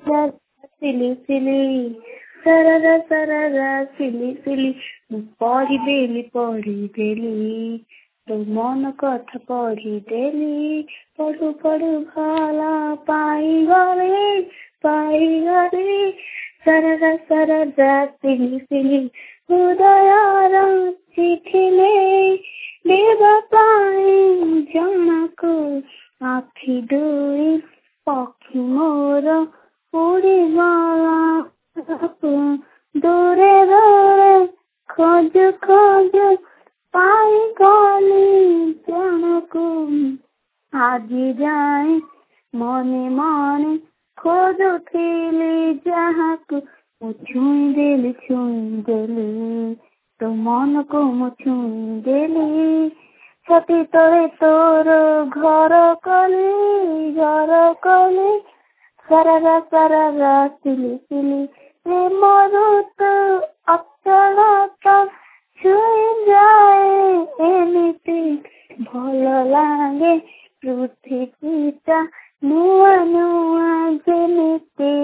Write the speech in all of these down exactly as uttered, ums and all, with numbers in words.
सिली सिली सररा सररा सिली सिली पढ़िदेली पढ़िदेली तो मन कथा पढ़िदेली पढ़ु पढ़ु भला पाइगली पाइगली सररा सररा सिली सिली हृदयर चिठिले देवा पाई जनक आखि दुई पक्षी मोर उड़ी गला दूरे दूरे खोज खोज पाई गली जनक आज जाए मने मने खोजुथिली जहाकू छुई देली छुई देली तो मन को मु छुई देली छाती तले तोर घर कली घर कली सररा सररा सिली सिली प्रेम रुत अचलता छुई जाए एमिति भल लागे पृथ्वीटा नुआ नुआ जेमिति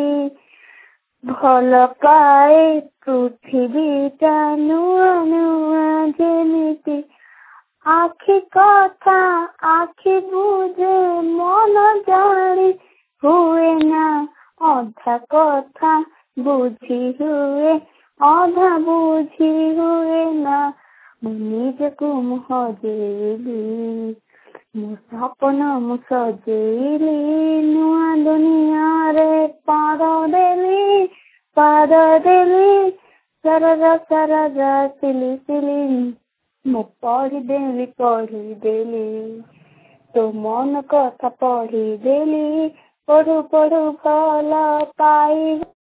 भल पाए पृथ्वीटा नुआ नुआ जेमिति आखि कथा आखि बुझे मन जानी हुए ना अधा कथा बुझी हुए अधा बुझी हुए ना मु निजकु मु हजेली मो सपन मु सजेली नुआ दुनिया रे पार देली पार देली सररा सररा सिली सिली मु पढ़िदेली पढ़िदेली तो मन कथा पढ़िदेली पढ़ु पढ़ु भला पाई।